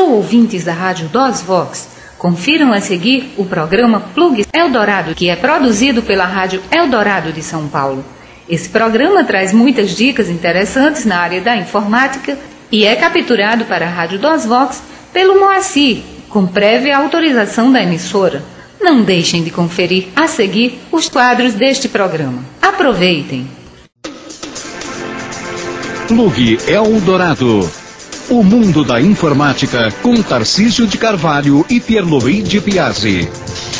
Alô, ouvintes da Rádio DOSVox. Confiram a seguir o programa Plug Eldorado, que é produzido pela Rádio Eldorado de São Paulo. Esse programa traz muitas dicas interessantes na área da informática e é capturado para a Rádio DOSVox pelo Moacir, com prévia autorização da emissora. Não deixem de conferir a seguir os quadros deste programa. Aproveitem! Plug Eldorado. O mundo da informática com Tarcísio de Carvalho e Pierluigi Piazzi.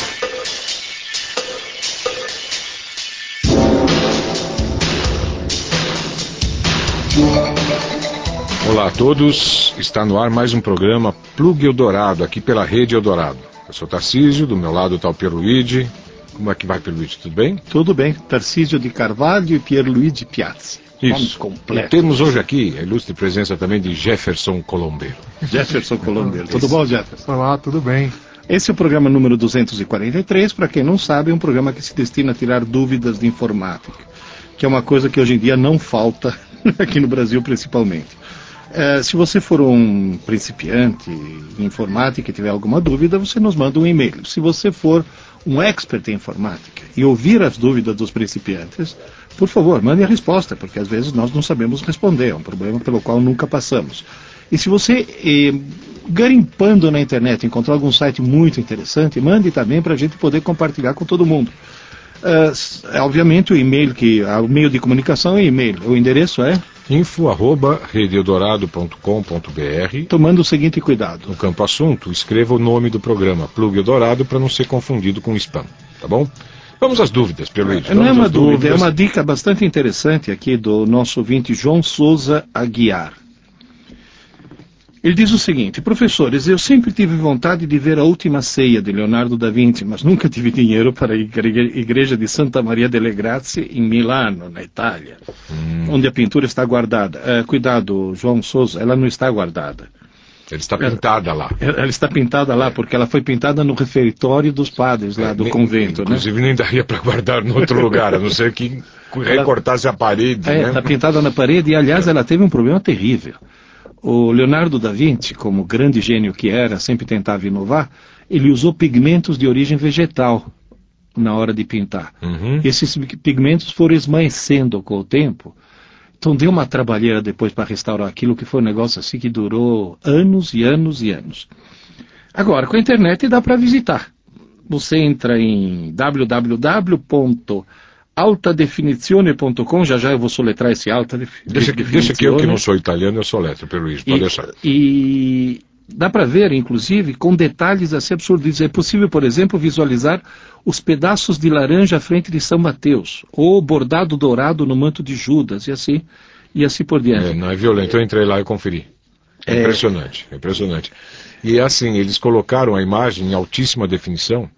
Olá a todos, está no ar mais um programa Plug Eldorado, aqui pela Rede Eldorado. Eu sou Tarcísio, do meu lado está o Pierluigi. Como é que vai, Pierluigi? Tudo bem? Tudo bem, Tarcísio de Carvalho e Pierluigi Piazzi. Isso. E temos hoje aqui a ilustre presença também de Jefferson Colombeiro. Jefferson Colombeiro. Tudo bom, Jefferson? Olá, tudo bem. Esse é o programa número 243, para quem não sabe, é um programa que se destina a tirar dúvidas de informática, que é uma coisa que hoje em dia não falta, aqui no Brasil principalmente. Se você for um principiante em informática e tiver alguma dúvida, você nos manda um e-mail. Se você for um expert em informática e ouvir as dúvidas dos principiantes, por favor, mande a resposta, porque às vezes nós não sabemos responder, é um problema pelo qual nunca passamos. E se você, garimpando na internet, encontrar algum site muito interessante, mande também para a gente poder compartilhar com todo mundo. Obviamente o e-mail, o meio de comunicação é e-mail, o endereço é info@redeeldorado.com.br. Tomando o seguinte cuidado: no campo assunto, escreva o nome do programa, Plug Eldorado, para não ser confundido com spam, tá bom? Vamos às dúvidas, Pierluigi. Não é uma dúvida, é uma dica bastante interessante aqui do nosso ouvinte João Souza Aguiar. Ele diz o seguinte: professores, eu sempre tive vontade de ver a Última Ceia de Leonardo da Vinci, mas nunca tive dinheiro para ir à igreja de Santa Maria delle Grazie em Milano, na Itália, onde a pintura está guardada. Cuidado, João Souza, ela não está guardada. Ela está pintada lá. Ela está pintada lá, porque ela foi pintada no refeitório dos padres lá do convento. Inclusive, né? Nem daria para guardar em outro lugar, a não ser que recortasse a parede. Está pintada na parede e, aliás, ela teve um problema terrível. O Leonardo da Vinci, como grande gênio que era, sempre tentava inovar, ele usou pigmentos de origem vegetal na hora de pintar. Esses pigmentos foram esmaecendo com o tempo. Então deu uma trabalheira depois para restaurar aquilo, que foi um negócio assim que durou anos e anos e anos. Agora, com a internet dá para visitar. Você entra em www.altadefinizione.com, já eu vou soletrar esse alta definizione. Deixa que eu que não sou italiano, eu soletro, Pierluigi, pode deixar. E dá para ver, inclusive, com detalhes assim absurdos. É possível, por exemplo, visualizar os pedaços de laranja à frente de São Mateus, ou bordado dourado no manto de Judas, e assim por diante. Não é violento, eu entrei lá e conferi. Impressionante, impressionante. E assim, eles colocaram a imagem em altíssima definição,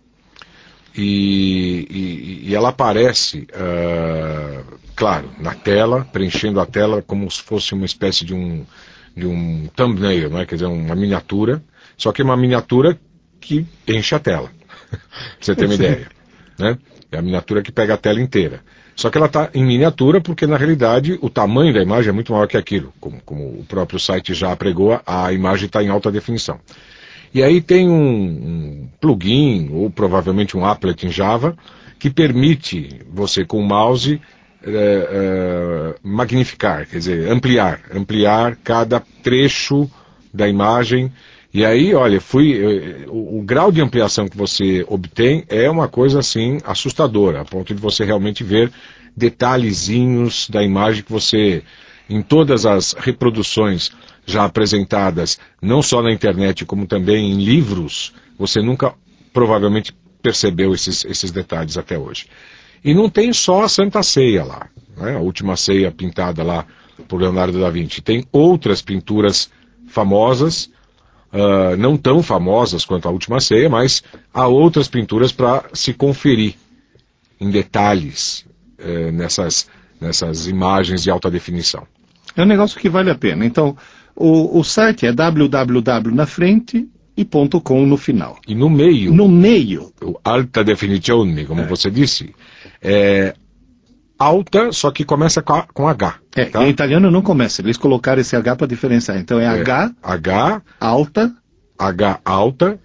e ela aparece, claro, na tela, preenchendo a tela como se fosse uma espécie de um thumbnail, não é? Quer dizer, uma miniatura, só que é uma miniatura que enche a tela, pra você ter uma ideia, né? É a miniatura que pega a tela inteira. Só que ela está em miniatura porque, na realidade, o tamanho da imagem é muito maior que aquilo. Como o próprio site já pregou, a imagem está em alta definição. E aí tem um plugin, ou provavelmente um applet em Java, que permite você, com o mouse, magnificar, quer dizer, ampliar cada trecho da imagem. E aí, olha, o grau de ampliação que você obtém é uma coisa assim assustadora, a ponto de você realmente ver detalhezinhos da imagem que você, em todas as reproduções já apresentadas, não só na internet, como também em livros, você nunca provavelmente percebeu esses detalhes até hoje. E não tem só a Santa Ceia lá, né? A Última Ceia pintada lá por Leonardo da Vinci. Tem outras pinturas famosas, não tão famosas quanto a Última Ceia, mas há outras pinturas para se conferir em detalhes nessas imagens de alta definição. É um negócio que vale a pena. Então, o site é www na frente e .com no final. E no meio? No meio. O alta definizione, como você disse, é alta, só que começa com H. Tá? Em italiano não começa, eles colocaram esse H para diferenciar. Então é H, H, alta, H alta,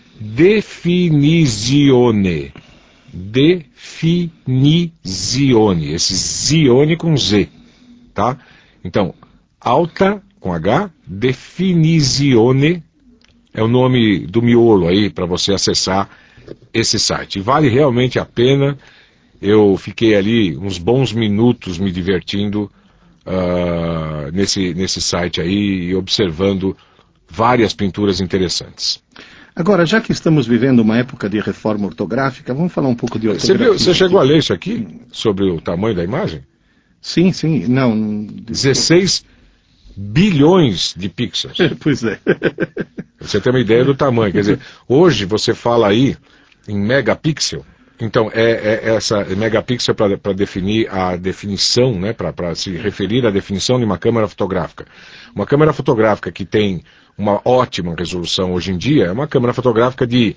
Definizione. Definizione. Esse zione com Z, tá? Então, alta com H, Definizione é o nome do miolo aí para você acessar esse site. Vale realmente a pena. Eu fiquei ali uns bons minutos me divertindo nesse site aí, observando várias pinturas interessantes. Agora, já que estamos vivendo uma época de reforma ortográfica, vamos falar um pouco de ortografia. Você chegou a ler isso aqui? Sobre o tamanho da imagem? Sim, sim. Não. 16 bilhões de pixels. Pois é. Você tem uma ideia do tamanho. Quer dizer, hoje você fala aí em megapixel. Então, essa megapixel para definir a definição, né, para se referir à definição de uma câmera fotográfica. Uma câmera fotográfica que tem uma ótima resolução hoje em dia é uma câmera fotográfica de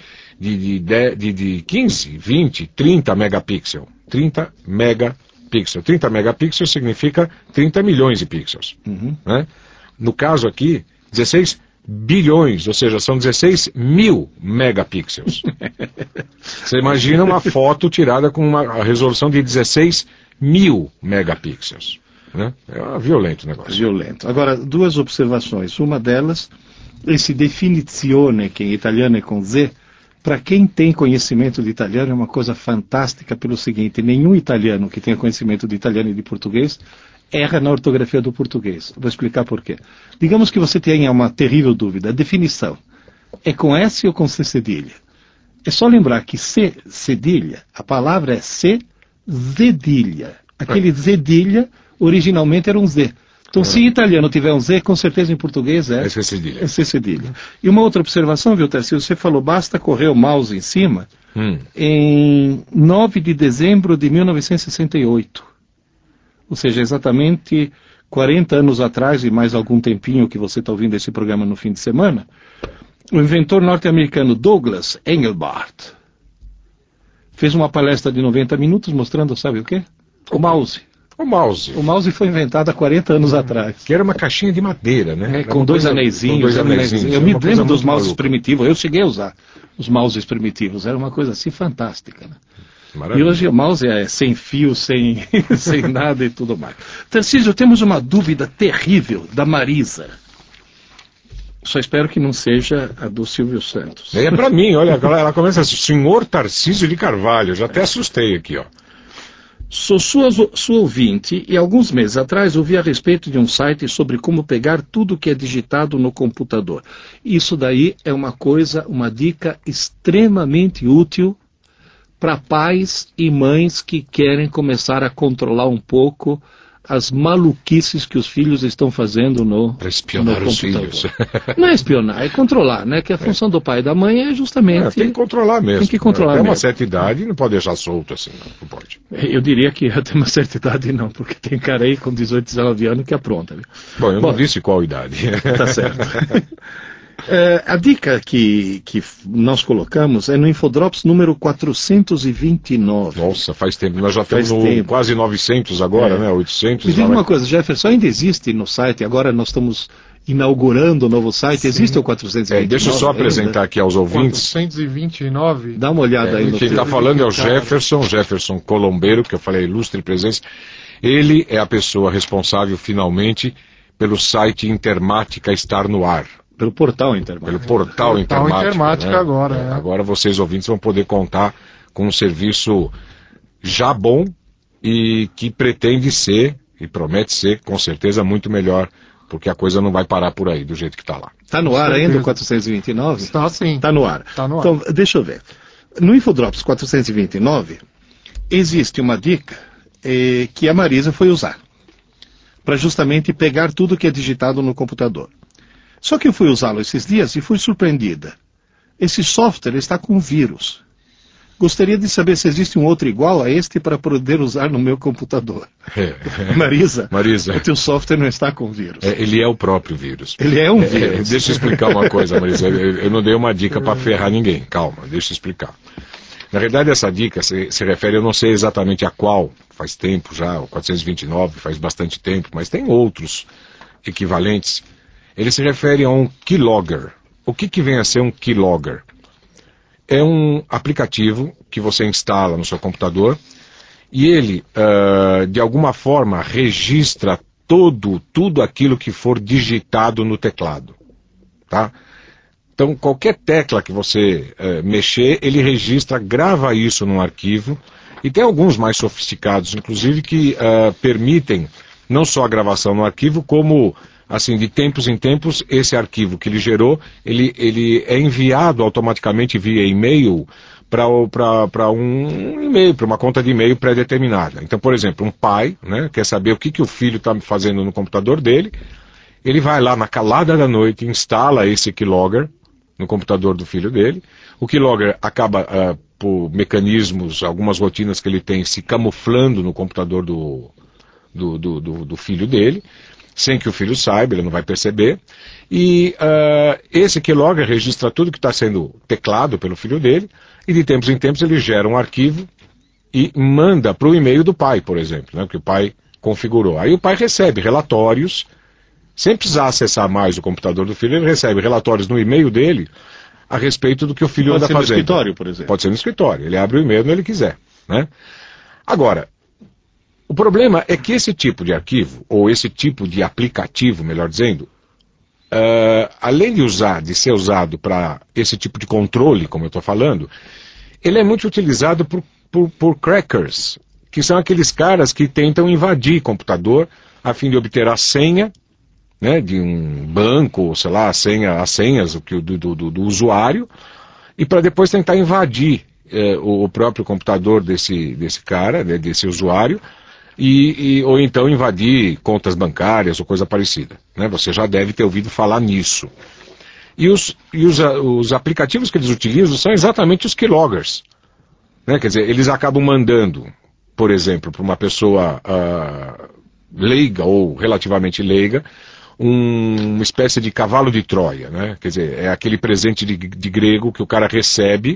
15, 20, 30 megapixels. 30 megapixels. 30 megapixels significa 30 milhões de pixels. Né? No caso aqui, 16 bilhões, ou seja, são 16 mil megapixels. Você imagina uma foto tirada com uma resolução de 16 mil megapixels. Né? É violento o negócio. Violento. Agora, duas observações. Uma delas, esse definizione, que em italiano é com Z, para quem tem conhecimento de italiano é uma coisa fantástica pelo seguinte: nenhum italiano que tenha conhecimento de italiano e de português erra na ortografia do português. Vou explicar por quê. Digamos que você tenha uma terrível dúvida. A definição é com S ou com C cedilha? É só lembrar que C cedilha, a palavra é C zedilha. Aquele zedilha originalmente era um Z. Então, se em italiano tiver um Z, com certeza em português é C cedilha. É C cedilha. E uma outra observação, viu, Tarcísio? Você falou, basta correr o mouse em cima, em 9 de dezembro de 1968. Ou seja, exatamente 40 anos atrás, e mais algum tempinho que você está ouvindo esse programa no fim de semana, o inventor norte-americano Douglas Engelbart fez uma palestra de 90 minutos mostrando, sabe o quê? O mouse. O mouse. O mouse foi inventado há 40 anos atrás. Que era uma caixinha de madeira, né? Com dois anéisinhos. Eu me lembro dos mouses primitivos. Eu cheguei a usar os mouses primitivos. Era uma coisa assim fantástica, né? Maravilha. E hoje o mouse é sem fio, sem nada e tudo mais. Tarcísio, temos uma dúvida terrível da Marisa. Só espero que não seja a do Silvio Santos. É para mim, olha, ela começa assim, senhor Tarcísio de Carvalho, já até assustei aqui, ó. Sou sua ouvinte e alguns meses atrás ouvi a respeito de um site sobre como pegar tudo que é digitado no computador. Isso daí é uma dica extremamente útil para pais e mães que querem começar a controlar um pouco as maluquices que os filhos estão fazendo no espionar no os filhos. Não é espionar, é controlar, né? Que a função do pai e da mãe é justamente... tem que controlar mesmo. Tem que controlar mesmo. Até uma certa idade não pode deixar solto assim, não pode. Eu diria que até uma certa idade não, porque tem cara aí com 18, 19 anos que apronta. Viu? Bom, eu não disse qual idade. Tá certo. A dica que nós colocamos é no Infodrops número 429. Nossa, faz tempo. Nós já estamos no quase 900 agora, né? 800. Me diga uma coisa, Jefferson, ainda existe no site, agora nós estamos inaugurando o novo site, sim. Existe o 429? Deixa eu só apresentar aqui aos ouvintes. 429? Dá uma olhada aí no quem está falando é o Jefferson Colombeiro, que eu falei ilustre presença. Ele é a pessoa responsável, finalmente, pelo site Intermática estar no ar. Pelo portal Intermática. Pelo portal Intermática, né? Agora, né? Agora vocês ouvintes vão poder contar com um serviço já bom e que pretende ser, e promete ser, com certeza, muito melhor, porque a coisa não vai parar por aí, do jeito que está lá. Está no ar ainda o 429? Está sim. Está no ar. Tá no ar. Então, deixa eu ver. No Infodrops 429, existe uma dica que a Marisa foi usar, para justamente pegar tudo que é digitado no computador. Só que eu fui usá-lo esses dias e fui surpreendida. Esse software está com vírus. Gostaria de saber se existe um outro igual a este para poder usar no meu computador. Marisa, o teu software não está com vírus. Ele é o próprio vírus. Ele é um vírus. Deixa eu explicar uma coisa, Marisa. Eu não dei uma dica para ferrar ninguém. Calma, deixa eu explicar. Na verdade, essa dica se refere, eu não sei exatamente a qual, faz tempo já, o 429, faz bastante tempo, mas tem outros equivalentes. Ele se refere a um keylogger. o que vem a ser um keylogger? É um aplicativo que você instala no seu computador e ele, de alguma forma, registra tudo aquilo que for digitado no teclado. Tá? Então, qualquer tecla que você mexer, ele registra, grava isso num arquivo. E tem alguns mais sofisticados, inclusive, que permitem não só a gravação no arquivo, como, assim, de tempos em tempos, esse arquivo que ele gerou, ele é enviado automaticamente via e-mail para um e-mail, para uma conta de e-mail pré-determinada. Então, por exemplo, um pai, né, quer saber o que o filho está fazendo no computador dele, ele vai lá na calada da noite, instala esse keylogger no computador do filho dele. O keylogger acaba, por mecanismos, algumas rotinas que ele tem, se camuflando no computador do filho dele, sem que o filho saiba, ele não vai perceber. E esse keylogger registra tudo que está sendo teclado pelo filho dele, e de tempos em tempos ele gera um arquivo e manda para o e-mail do pai, por exemplo, né, que o pai configurou. Aí o pai recebe relatórios, sem precisar acessar mais o computador do filho, ele recebe relatórios no e-mail dele a respeito do que o filho anda fazendo. Pode ser no escritório, por exemplo. Pode ser no escritório, ele abre o e-mail quando ele quiser. Né? Agora, o problema é que esse tipo de arquivo, ou esse tipo de aplicativo, melhor dizendo, além de ser usado para esse tipo de controle, como eu estou falando, ele é muito utilizado por crackers, que são aqueles caras que tentam invadir computador a fim de obter a senha, né, de um banco, sei lá, as senhas do usuário, e para depois tentar invadir o próprio computador desse cara, né, desse usuário, ou então invadir contas bancárias ou coisa parecida. Né? Você já deve ter ouvido falar nisso. E os aplicativos que eles utilizam são exatamente os keyloggers. Né? Quer dizer, eles acabam mandando, por exemplo, para uma pessoa leiga ou relativamente leiga, uma espécie de cavalo de Troia. Né? Quer dizer, é aquele presente de grego que o cara recebe,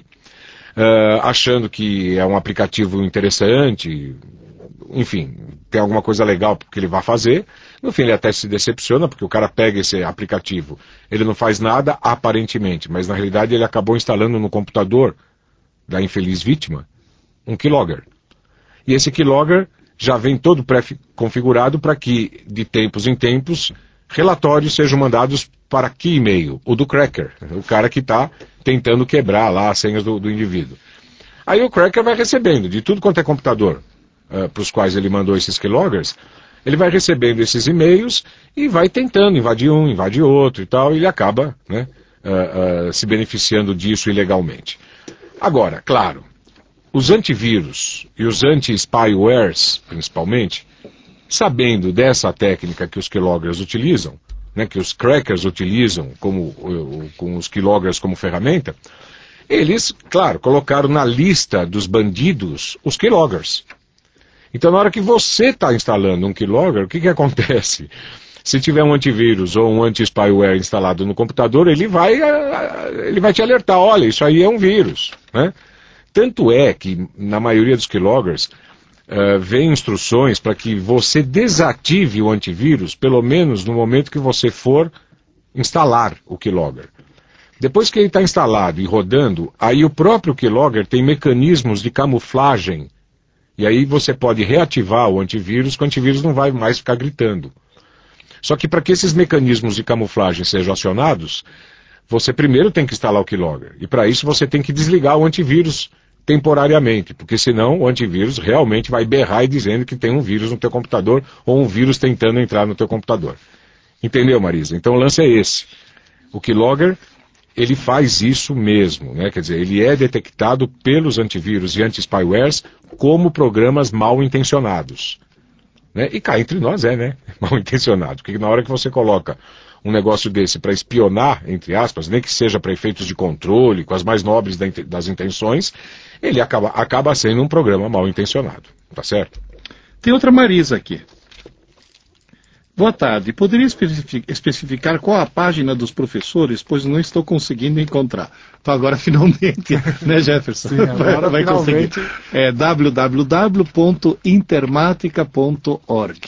achando que é um aplicativo interessante, enfim, tem alguma coisa legal que ele vai fazer. No fim ele até se decepciona, porque o cara pega esse aplicativo, ele não faz nada aparentemente, mas na realidade ele acabou instalando no computador da infeliz vítima um keylogger. E esse keylogger já vem todo pré-configurado para que, de tempos em tempos, relatórios sejam mandados para que e-mail? O do cracker, o cara que está tentando quebrar lá as senhas do indivíduo. Aí o cracker vai recebendo de tudo quanto é computador para os quais ele mandou esses keyloggers, ele vai recebendo esses e-mails e vai tentando invadir um, invadir outro e tal, e ele acaba, né, se beneficiando disso ilegalmente. Agora, claro, os antivírus e os anti-spywares, principalmente, sabendo dessa técnica que os keyloggers utilizam, né, que os crackers utilizam com os keyloggers como ferramenta, eles, claro, colocaram na lista dos bandidos os keyloggers. Então, na hora que você está instalando um keylogger, o que acontece? Se tiver um antivírus ou um anti-spyware instalado no computador, ele vai te alertar, olha, isso aí é um vírus. Né? Tanto é que, na maioria dos keyloggers, vem instruções para que você desative o antivírus, pelo menos no momento que você for instalar o keylogger. Depois que ele está instalado e rodando, aí o próprio keylogger tem mecanismos de camuflagem. E aí você pode reativar o antivírus, que o antivírus não vai mais ficar gritando. Só que para que esses mecanismos de camuflagem sejam acionados, você primeiro tem que instalar o keylogger. E para isso você tem que desligar o antivírus temporariamente, porque senão o antivírus realmente vai berrar e dizendo que tem um vírus no teu computador ou um vírus tentando entrar no teu computador. Entendeu, Marisa? Então o lance é esse. O keylogger, ele faz isso mesmo, né? Quer dizer, ele é detectado pelos antivírus e anti-spywares como programas mal intencionados. Né? E cá entre nós né? Mal intencionado. Porque na hora que você coloca um negócio desse para espionar, entre aspas, nem que seja para efeitos de controle, com as mais nobres das intenções, ele acaba sendo um programa mal intencionado. Tá certo? Tem outra Marisa aqui. Boa tarde. Poderia especificar qual a página dos professores, pois não estou conseguindo encontrar. Então agora finalmente, né, Jefferson? Sim, agora vai finalmente. Conseguir. É www.intermatica.org.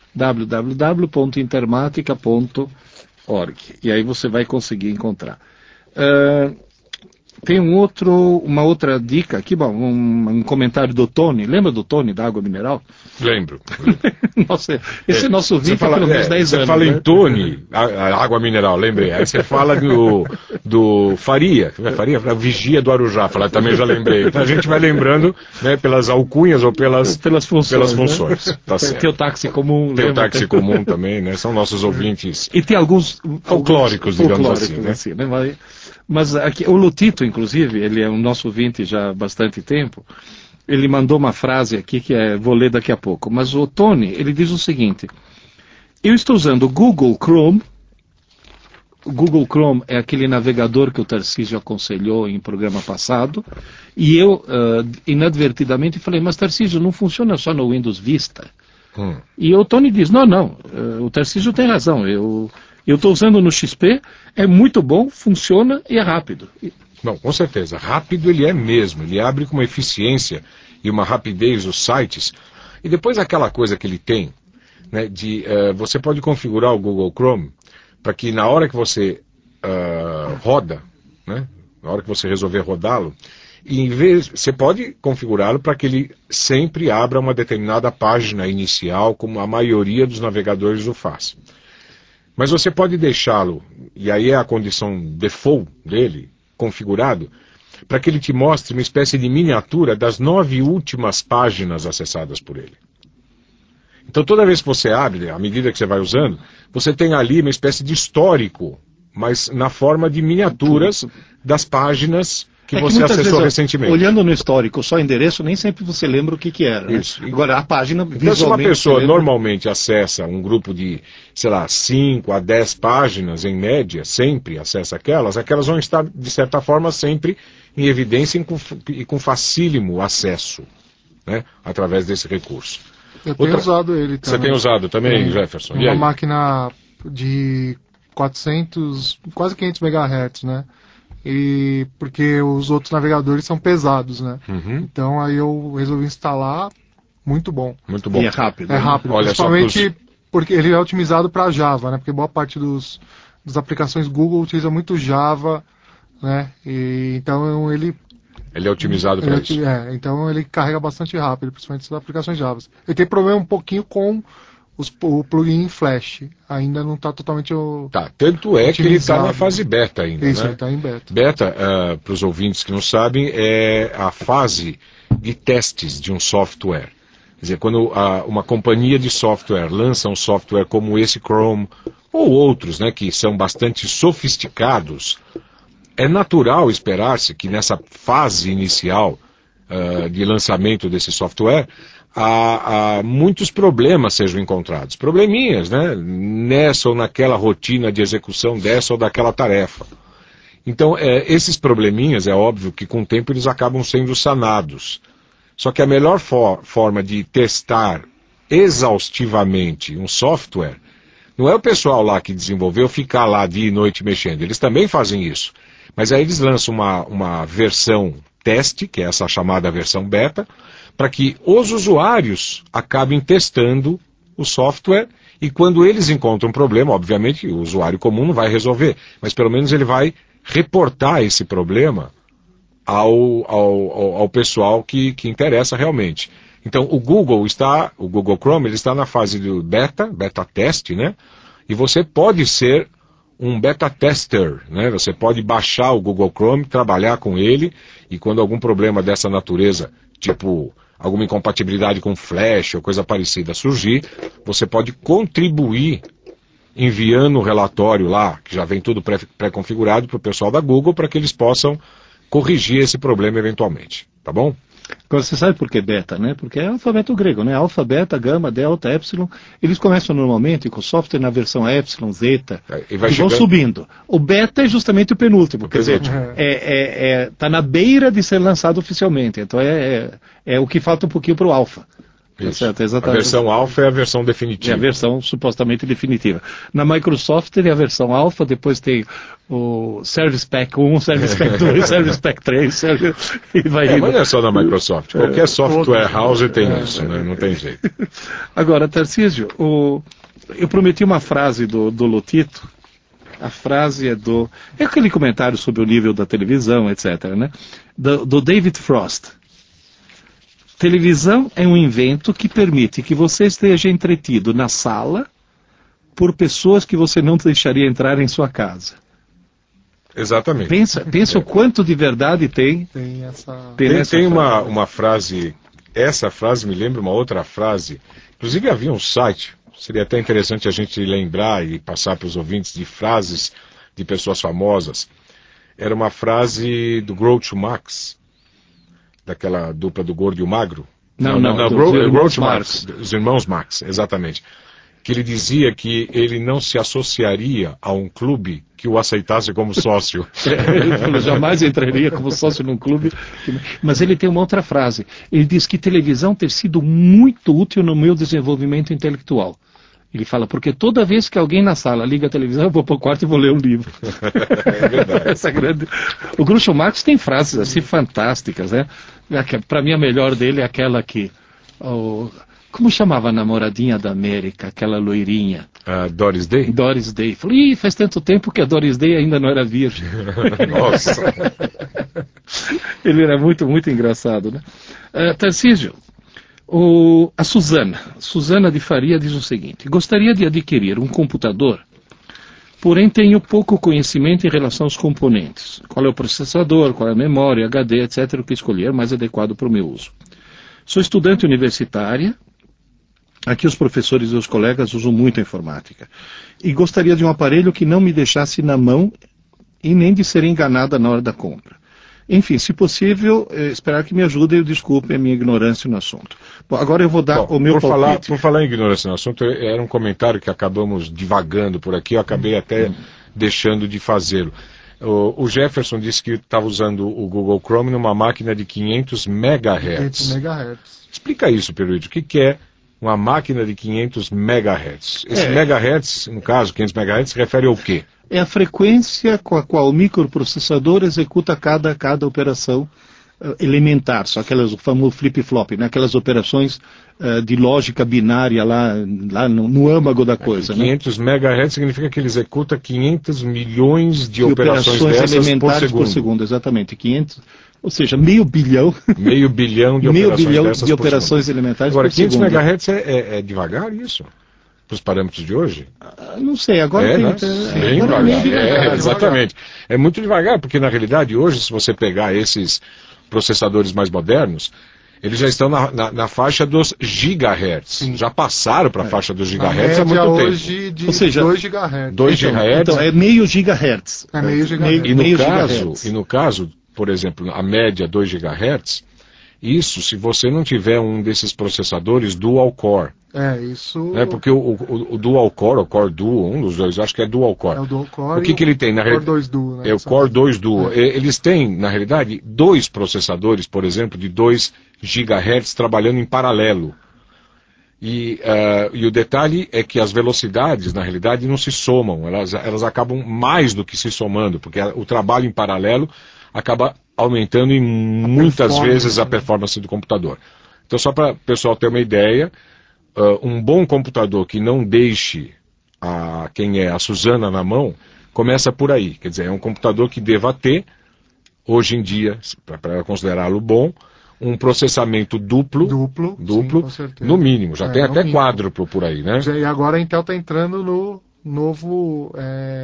www.intermatica.org. E aí você vai conseguir encontrar. Tem uma outra dica aqui, bom, um comentário do Tony. Lembra do Tony, da água mineral? Lembro. Nossa, esse é nosso vídeo há pelo menos 10 anos. Você fala, né? Em Tony, a água mineral, lembrei. Aí você fala do Faria, a vigia do Arujá, também já lembrei. Então a gente vai lembrando, né, pelas alcunhas ou pelas funções. Né? Tá certo. Tem o táxi comum. Tem o táxi comum também, né? São nossos ouvintes. E tem alguns folclóricos, digamos assim. Né? Mas aqui, o Lutito, inclusive, ele é um nosso ouvinte já há bastante tempo, ele mandou uma frase aqui que vou ler daqui a pouco. Mas o Tony, ele diz o seguinte: eu estou usando o Google Chrome. O Google Chrome é aquele navegador que o Tarcísio aconselhou em programa passado, e eu inadvertidamente falei, mas Tarcísio, não funciona só no Windows Vista? E o Tony diz, não, o Tarcísio tem razão, eu estou usando no XP, é muito bom, funciona e é rápido. Não, com certeza. Rápido ele é mesmo. Ele abre com uma eficiência e uma rapidez os sites. E depois aquela coisa que ele tem, né, você pode configurar o Google Chrome para que na hora que você roda, né, na hora que você resolver rodá-lo, você pode configurá-lo para que ele sempre abra uma determinada página inicial, como a maioria dos navegadores o faz. Mas você pode deixá-lo, e aí é a condição default dele, configurado, para que ele te mostre uma espécie de miniatura das 9 últimas páginas acessadas por ele. Então toda vez que você abre, à medida que você vai usando, você tem ali uma espécie de histórico, mas na forma de miniaturas das páginas que você acessou recentemente. Olhando no histórico, só endereço, nem sempre você lembra o que era. Isso. Né? Agora, a página, visualmente... Então, se uma pessoa normalmente acessa um grupo de, 5 a 10 páginas, em média, sempre acessa aquelas vão estar, de certa forma, sempre em evidência e com facílimo acesso, né, através desse recurso. Eu tenho usado ele também. Você tem usado também, Jefferson? Uma máquina de 400, quase 500 MHz, né? E porque os outros navegadores são pesados, né? Então aí eu resolvi instalar, muito bom. Muito bom. E é rápido. É rápido, Olha, principalmente porque ele é otimizado para Java, né? Porque boa parte das aplicações Google utiliza muito Java, né? E então ele é otimizado para isso. Então ele carrega bastante rápido, principalmente as aplicações Java. Ele tem problema um pouquinho com o plugin Flash, ainda não está totalmente tanto é que ele está na fase beta ainda. Isso, né? ele está em beta. Beta, para os ouvintes que não sabem, é a fase de testes de um software. Quer dizer, quando uma companhia de software lança um software como esse Chrome, ou outros, né, que são bastante sofisticados, é natural esperar-se que nessa fase inicial de lançamento desse software, muitos problemas sejam encontrados. Probleminhas, né? Nessa ou naquela rotina de execução dessa ou daquela tarefa. Então, esses probleminhas, é óbvio que com o tempo eles acabam sendo sanados. Só que a melhor forma de testar exaustivamente um software não é o pessoal lá que desenvolveu ficar lá dia e noite mexendo. Eles também fazem isso. Mas aí eles lançam uma versão teste, que é essa chamada versão beta, para que os usuários acabem testando o software e quando eles encontram um problema, obviamente o usuário comum não vai resolver, mas pelo menos ele vai reportar esse problema ao pessoal que interessa realmente. Então o Google Chrome, ele está na fase do beta teste, né? E você pode ser um beta tester, né? Você pode baixar o Google Chrome, trabalhar com ele e quando algum problema dessa natureza, tipo alguma incompatibilidade com Flash ou coisa parecida surgir, você pode contribuir enviando o relatório lá, que já vem tudo pré-configurado para o pessoal da Google, para que eles possam corrigir esse problema eventualmente, tá bom? Agora, você sabe por que beta, né? Porque é alfabeto grego, né? Alfa, beta, gama, delta, epsilon. Eles começam normalmente com o software na versão epsilon, zeta, e vão subindo. O beta é justamente o penúltimo, quer dizer, está na beira de ser lançado oficialmente. Então é o que falta um pouquinho para o alfa. Certo, a versão alfa é a versão definitiva. É a versão supostamente definitiva. Na Microsoft tem a versão alfa, depois tem o Service Pack 1, Service Pack 2, Service Pack 3, e vai indo. Mas não é só na Microsoft, qualquer software house tem isso, né? Não tem jeito. Agora, Tarcísio, eu prometi uma frase do Lutito, A frase é aquele comentário sobre o nível da televisão, etc., né? Do David Frost. Televisão é um invento que permite que você esteja entretido na sala por pessoas que você não deixaria entrar em sua casa. Exatamente. Pensa o quanto de verdade tem. Tem uma frase, essa frase me lembra uma outra frase, inclusive havia um site, seria até interessante a gente lembrar e passar para os ouvintes de frases de pessoas famosas. Era uma frase do Groucho Marx, daquela dupla do gordo e o magro. Groucho Marx, os irmãos Marx, exatamente. Que ele dizia que ele não se associaria a um clube que o aceitasse como sócio. Ele jamais entraria como sócio num clube. Mas ele tem uma outra frase. Ele diz que televisão ter sido muito útil no meu desenvolvimento intelectual. Ele fala, porque toda vez que alguém na sala liga a televisão, eu vou para o quarto e vou ler um livro. É verdade. O Groucho Marx tem frases assim fantásticas, né? Para mim a melhor dele é aquela que... Como chamava a namoradinha da América, aquela loirinha? Doris Day? Doris Day. Falei, faz tanto tempo que a Doris Day ainda não era virgem. Nossa! Ele era muito, muito engraçado, né? Tarcísio, a Suzana de Faria diz o seguinte: gostaria de adquirir um computador, porém tenho pouco conhecimento em relação aos componentes. Qual é o processador, qual é a memória, HD, etc., o que escolher mais adequado para o meu uso. Sou estudante universitária. Aqui os professores e os colegas usam muito a informática. E gostaria de um aparelho que não me deixasse na mão e nem de ser enganada na hora da compra. Enfim, se possível, esperar que me ajudem e desculpem a minha ignorância no assunto. Bom, agora eu vou dar o meu palpite. Por falar em ignorância no assunto, era um comentário que acabamos divagando por aqui, eu acabei até deixando de fazê-lo. O Jefferson disse que estava usando o Google Chrome numa máquina de 500 MHz. 500 MHz. Explica isso, Peruíde. O que é uma máquina de 500 MHz? Esse megahertz, no caso, 500 MHz, se refere ao quê? É a frequência com a qual o microprocessador executa cada operação elementar, só aquelas, o famoso flip-flop, né? Aquelas operações de lógica binária lá no âmago da coisa. 500 MHz significa que ele executa 500 milhões de operações dessas elementares por segundo. Exatamente, 500, ou seja, meio bilhão de operações elementares por segundo. Agora, 500 MHz é devagar isso? Para os parâmetros de hoje? Não sei, agora bem devagar. Exatamente. É muito devagar, porque na realidade hoje, se você pegar esses processadores mais modernos, eles já estão na faixa dos gigahertz. Sim. Já passaram para a faixa dos gigahertz há muito tempo. Hoje de 2 gigahertz. 2 gigahertz. Então é meio gigahertz. É meio gigahertz. E no caso, por exemplo, a média 2 gigahertz, isso se você não tiver um desses processadores dual core. Isso... porque o dual core, o core duo, um dos dois, acho que é dual core. É o dual core. O que ele tem? Na Core 2 duo, né? É o Core 2 duo. Eles têm, na realidade, 2 processadores, por exemplo, de 2 GHz trabalhando em paralelo. E o detalhe é que as velocidades, na realidade, não se somam. Elas acabam mais do que se somando, porque o trabalho em paralelo acaba aumentando muitas vezes a performance do computador. Então, só para o pessoal ter uma ideia, um bom computador que não deixe quem é a Suzana na mão, começa por aí. Quer dizer, é um computador que deva ter, hoje em dia, para considerá-lo bom, um processamento duplo, sim, com certeza. No mínimo. Já tem até quádruplo por aí, né? E agora a Intel está entrando no novo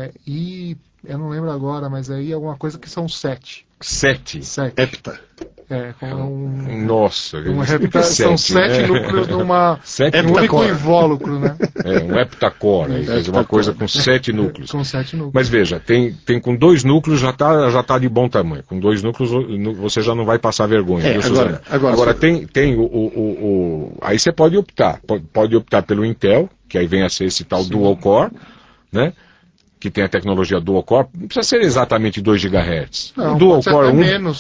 eu não lembro agora, mas aí alguma coisa que são 7. 7? Hepta. Nossa, são 7 núcleos numa um único invólucro, né? Um heptacore, uma coisa com 7 núcleos. Com 7 núcleos. Mas veja, tem com 2 núcleos já tá de bom tamanho. Com 2 núcleos você já não vai passar vergonha. Agora tem aí você pode optar pelo Intel, que aí vem a ser esse tal dual core, né? Que tem a tecnologia dual core, não precisa ser exatamente 2 GHz. Dual core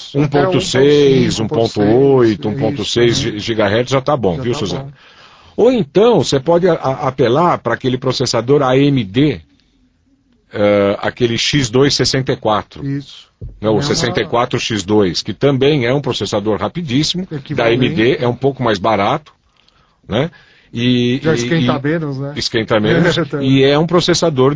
1.6, 1.8, 1.6 GHz já está bom, viu, Suzana? Bom. Ou então, você pode apelar para aquele processador AMD, aquele X264. Isso. O 64X2, que também é um processador rapidíssimo, da AMD, é um pouco mais barato, né? Já esquenta menos, né? Esquenta menos. E é um processador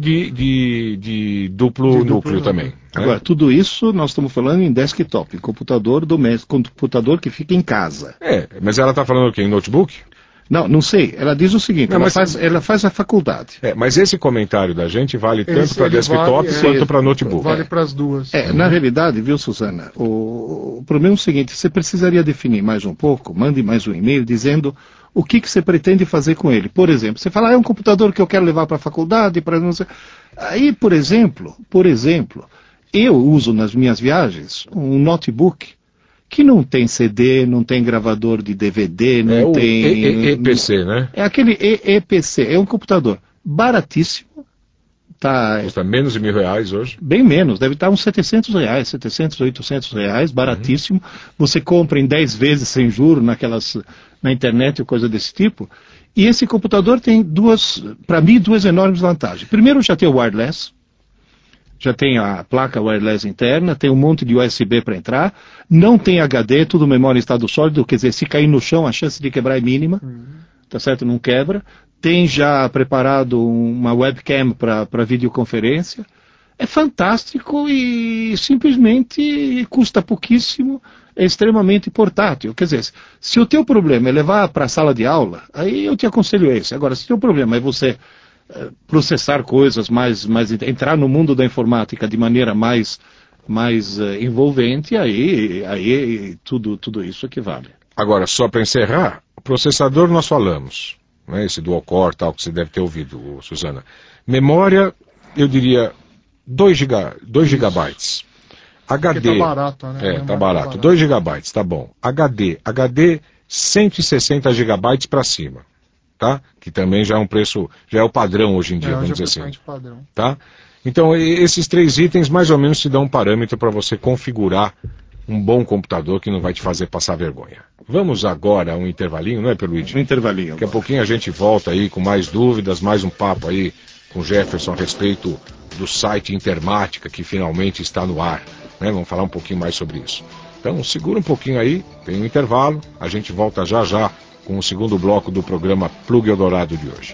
de duplo núcleo também. Né? Agora, tudo isso nós estamos falando em desktop, em computador doméstico, computador que fica em casa. Mas ela está falando o quê? Em notebook? Não sei. Ela diz o seguinte, ela faz a faculdade. Mas esse comentário da gente vale tanto para desktop quanto para notebook. Vale para as duas. Na realidade, viu, Suzana, o problema é o seguinte, você precisaria definir mais um pouco, mande mais um e-mail dizendo o que você pretende fazer com ele. Por exemplo, você fala, é um computador que eu quero levar para a faculdade, para não sei... Aí, por exemplo, eu uso nas minhas viagens um notebook que não tem CD, não tem gravador de DVD, não tem... EPC, né? É aquele EPC, é um computador baratíssimo. Custa menos de R$1.000 hoje? Bem menos, deve estar uns R$700, R$700, R$800, baratíssimo. Você compra em 10 vezes sem juros na internet ou coisa desse tipo. E esse computador tem para mim, duas enormes vantagens. Primeiro, já tem o wireless. Já tem a placa wireless interna, tem um monte de USB para entrar, não tem HD, tudo memória em estado sólido, quer dizer, se cair no chão a chance de quebrar é mínima, tá certo? Não quebra. Tem já preparado uma webcam para videoconferência. É fantástico e simplesmente custa pouquíssimo, é extremamente portátil. Quer dizer, se o teu problema é levar para a sala de aula, aí eu te aconselho esse. Agora, se o teu problema é você processar coisas, entrar no mundo da informática de maneira mais envolvente, aí tudo isso equivale. Agora, só para encerrar, o processador nós falamos, né, esse dual core tal que você deve ter ouvido, Suzana. Memória, eu diria 2 gigabytes. HD... Porque tá barato, né? Tá barato. 2 gigabytes, tá bom. HD 160 gigabytes para cima. Tá? Que também já é um preço, já é o padrão hoje em dia, vamos dizer assim. Padrão. Tá? Então, esses 3 itens mais ou menos te dão um parâmetro para você configurar um bom computador que não vai te fazer passar vergonha. Vamos agora a um intervalinho, não é, Pierluigi? Um intervalinho. Daqui a pouquinho a gente volta aí com mais dúvidas, mais um papo aí com o Jefferson a respeito do site Intermática que finalmente está no ar. Né? Vamos falar um pouquinho mais sobre isso. Então, segura um pouquinho aí, tem um intervalo, a gente volta já com o segundo bloco do programa Plug Eldorado de hoje.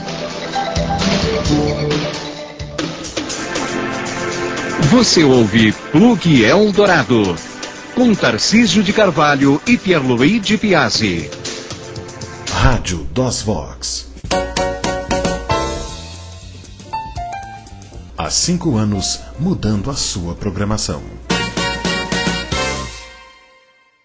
Você ouve Plug Eldorado, com Tarcísio de Carvalho e Pierluigi Piazzi. Rádio DOSVox. Há 5 anos, mudando a sua programação.